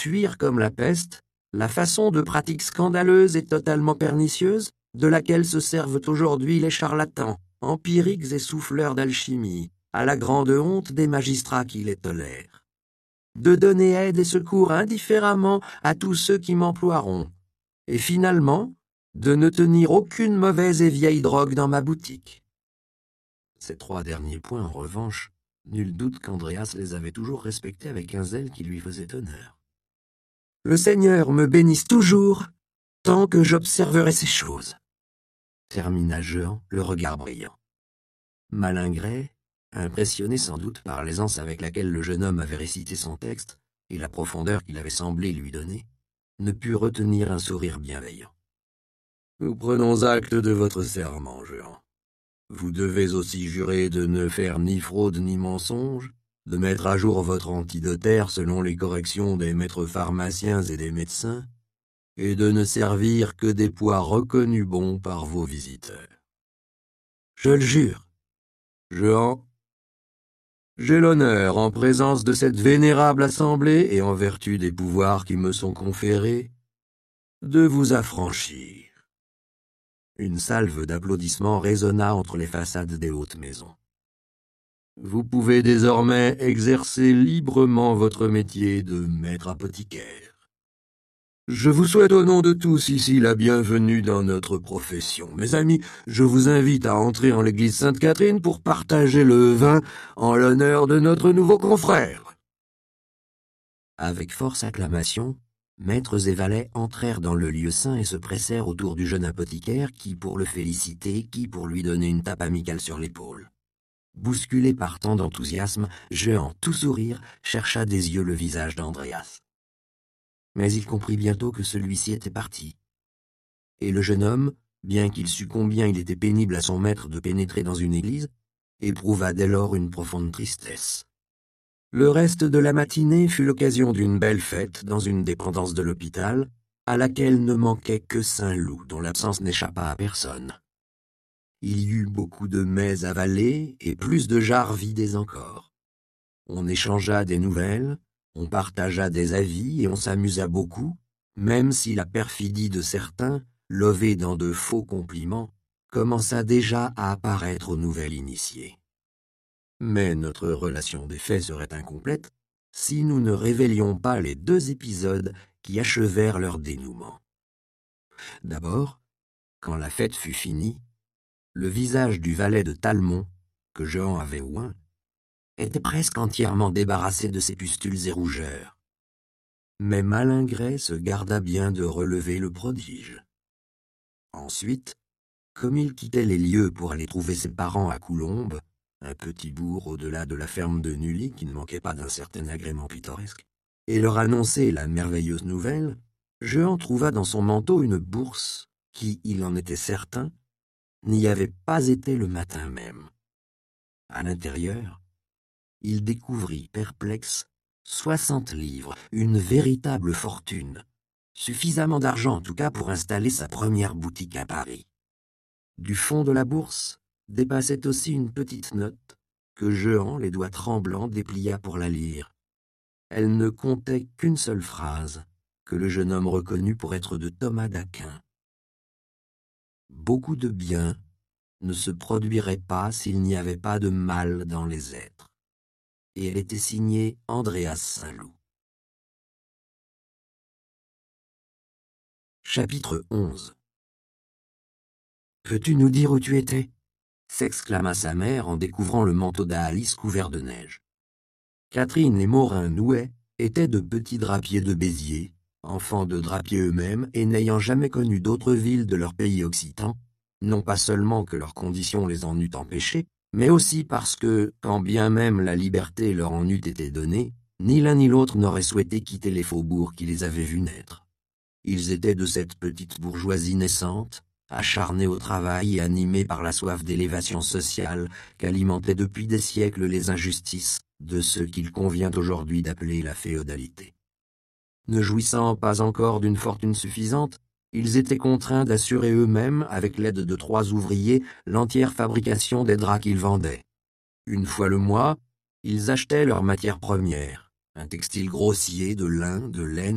fuir comme la peste, la façon de pratique scandaleuse et totalement pernicieuse de laquelle se servent aujourd'hui les charlatans, empiriques et souffleurs d'alchimie, à la grande honte des magistrats qui les tolèrent. De donner aide et secours indifféremment à tous ceux qui m'emploieront, et finalement, de ne tenir aucune mauvaise et vieille drogue dans ma boutique. Ces 3 derniers points, en revanche, nul doute qu'Andreas les avait toujours respectés avec un zèle qui lui faisait honneur. Le Seigneur me bénisse toujours, tant que j'observerai ces choses, termina Jehan, le regard brillant. Malingret, impressionné sans doute par l'aisance avec laquelle le jeune homme avait récité son texte et la profondeur qu'il avait semblé lui donner, ne put retenir un sourire bienveillant. « Nous prenons acte de votre serment, Jehan. Vous devez aussi jurer de ne faire ni fraude ni mensonge, de mettre à jour votre antidotaire selon les corrections des maîtres pharmaciens et des médecins, et de ne servir que des poids reconnus bons par vos visiteurs. »« Je le jure. »« Jehan, j'ai l'honneur, en présence de cette vénérable assemblée et en vertu des pouvoirs qui me sont conférés, de vous affranchir. » Une salve d'applaudissements résonna entre les façades des hautes maisons. « Vous pouvez désormais exercer librement votre métier de maître apothicaire. Je vous souhaite au nom de tous ici la bienvenue dans notre profession. Mes amis, je vous invite à entrer en l'église Sainte-Catherine pour partager le vin en l'honneur de notre nouveau confrère. » Avec force acclamation, maîtres et valets entrèrent dans le lieu saint et se pressèrent autour du jeune apothicaire, qui pour le féliciter, qui pour lui donner une tape amicale sur l'épaule. Bousculé par tant d'enthousiasme, Jehan, tout sourire, chercha des yeux le visage d'Andreas. Mais il comprit bientôt que celui-ci était parti. Et le jeune homme, bien qu'il sût combien il était pénible à son maître de pénétrer dans une église, éprouva dès lors une profonde tristesse. Le reste de la matinée fut l'occasion d'une belle fête dans une dépendance de l'hôpital, à laquelle ne manquait que Saint-Loup, dont l'absence n'échappa à personne. Il y eut beaucoup de mets avalés et plus de jarres vidées encore. On échangea des nouvelles, on partagea des avis et on s'amusa beaucoup, même si la perfidie de certains, lovée dans de faux compliments, commença déjà à apparaître au nouvel initié. Mais notre relation des faits serait incomplète si nous ne révélions pas les 2 épisodes qui achevèrent leur dénouement. D'abord, quand la fête fut finie, le visage du valet de Talmont, que Jehan avait oint, était presque entièrement débarrassé de ses pustules et rougeurs. Mais Malingret se garda bien de relever le prodige. Ensuite, comme il quittait les lieux pour aller trouver ses parents à Coulombe, un petit bourg au-delà de la ferme de Nully qui ne manquait pas d'un certain agrément pittoresque, et leur annoncer la merveilleuse nouvelle, Jehan trouva dans son manteau une bourse qui, il en était certain, n'y avait pas été le matin même. À l'intérieur, il découvrit, perplexe, 60 livres, une véritable fortune, suffisamment d'argent en tout cas pour installer sa première boutique à Paris. Du fond de la bourse dépassait aussi une petite note que Jehan, les doigts tremblants, déplia pour la lire. Elle ne comptait qu'une seule phrase, que le jeune homme reconnut pour être de Thomas d'Aquin. Beaucoup de bien ne se produirait pas s'il n'y avait pas de mal dans les êtres. Et elle était signée Andreas Saint-Loup. Chapitre 11. « Peux-tu nous dire où tu étais » s'exclama sa mère en découvrant le manteau d'Alice couvert de neige. Catherine et Morin Nouet étaient de petits drapiers de Béziers, enfants de drapiers eux-mêmes et n'ayant jamais connu d'autre ville de leur pays occitan, non pas seulement que leur condition les en eût empêchés, mais aussi parce que, quand bien même la liberté leur en eût été donnée, ni l'un ni l'autre n'aurait souhaité quitter les faubourgs qui les avaient vus naître. Ils étaient de cette petite bourgeoisie naissante, acharnés au travail et animés par la soif d'élévation sociale qu'alimentaient depuis des siècles les injustices de ce qu'il convient aujourd'hui d'appeler la féodalité. Ne jouissant pas encore d'une fortune suffisante, ils étaient contraints d'assurer eux-mêmes, avec l'aide de 3 ouvriers, l'entière fabrication des draps qu'ils vendaient. Une fois le mois, ils achetaient leurs matières premières, un textile grossier de lin, de laine